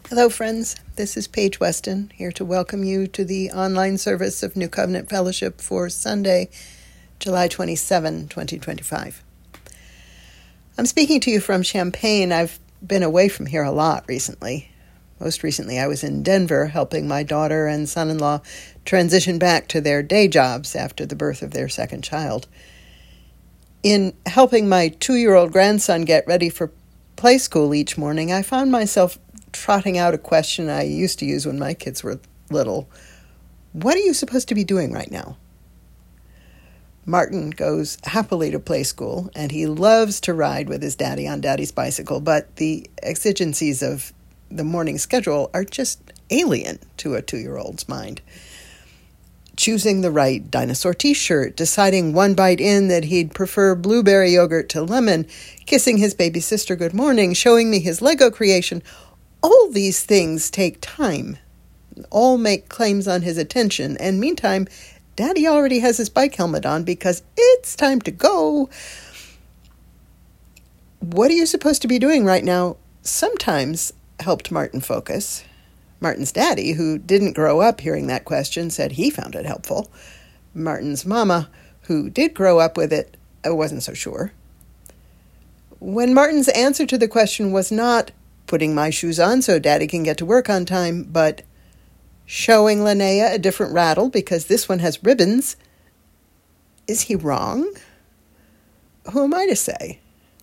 Hello, friends. This is Paige Weston, here to welcome you to the online service of New Covenant Fellowship for Sunday, July 27, 2025. I'm speaking to you from Champaign. I've been away from here a lot recently. Most recently, I was in Denver helping my daughter and son-in-law transition back to their day jobs after the birth of their second child. In helping my 2-year-old grandson get ready for play school each morning, I found myself trotting out a question I used to use when my kids were little. What are you supposed to be doing right now? Martin goes happily to play school, and he loves to ride with his daddy on daddy's bicycle, but the exigencies of the morning schedule are just alien to a 2-year-old's mind. Choosing the right dinosaur t-shirt, deciding one bite in that he'd prefer blueberry yogurt to lemon, kissing his baby sister good morning, showing me his Lego creation. All these things take time. All make claims on his attention, and meantime, Daddy already has his bike helmet on because it's time to go. What are you supposed to be doing right now? Sometimes helped Martin focus. Martin's daddy, who didn't grow up hearing that question, said he found it helpful. Martin's mama, who did grow up with it, wasn't so sure. When Martin's answer to the question was not putting my shoes on so Daddy can get to work on time, but showing Linnea a different rattle because this one has ribbons, is he wrong? Who am I to say?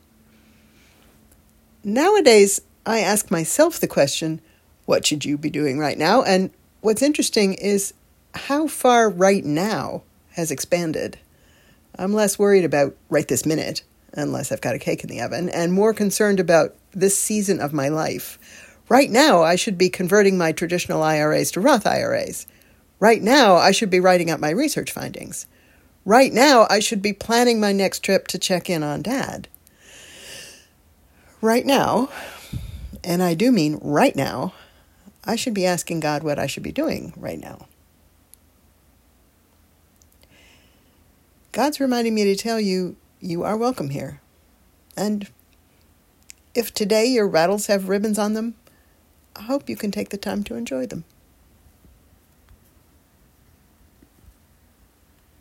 Nowadays, I ask myself the question, what should you be doing right now? And what's interesting is how far right now has expanded. I'm less worried about right this minute, unless I've got a cake in the oven, and more concerned about this season of my life. Right now, I should be converting my traditional IRAs to Roth IRAs. Right now, I should be writing up my research findings. Right now, I should be planning my next trip to check in on Dad. Right now, and I do mean right now, I should be asking God what I should be doing right now. God's reminding me to tell you, you are welcome here. And if today your rattles have ribbons on them, I hope you can take the time to enjoy them.